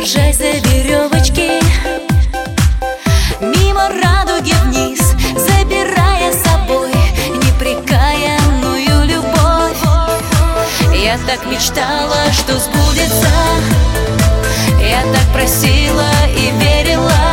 держась за веревочки, мимо радуги вниз, забирая с собой непрекаянную любовь. Я так мечтала, что сбудется, я так просила и верила.